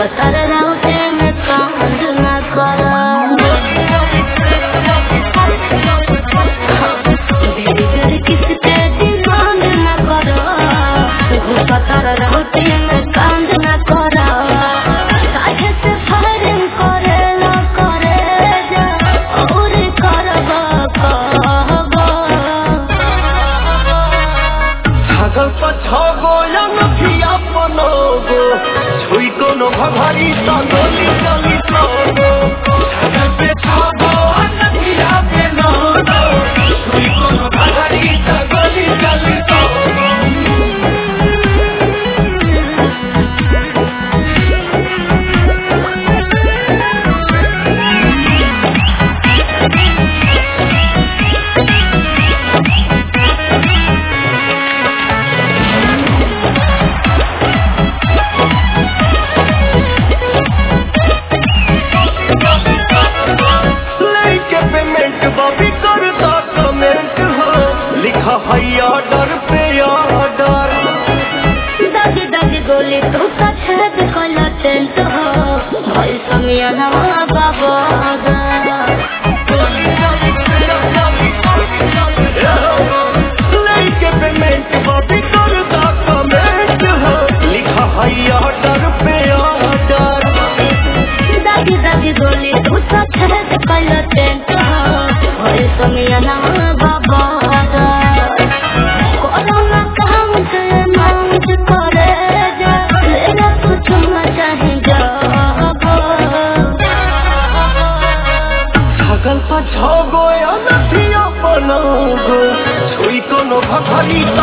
कतर राउते में कांड न करा बेबी किसके डिमांड न करा कतर राउते में कांड न करा काहे से फायरिंग करेला करे जा और करबा कहबा छगल पछगो नथिया पनोगो छुई कोनो भभारी त गोली चली सोगो छगल पे छगो नथिया पनोगो छुई कोनो भभारी त गोली चली सोगो बॉबी करता कमेंट हो लिखा है ऑर्डर पे ऑर्डर दादी दादी गोली तू का छेद कला टेंट हो भाई समिया नवा बाबा लेके पेमेंट बॉबी करता कमेंट हो लिखा है ऑर्डर पे ऑर्डर दादी दादी गोली तू का छेद कला टेंट हो भाई समिया नवा बाबा कोरोना काउंट माउंट करे जा लेना कुछ न चाहे जा छगल पछगो नथिया पनोगो छुई कोनो भभारी त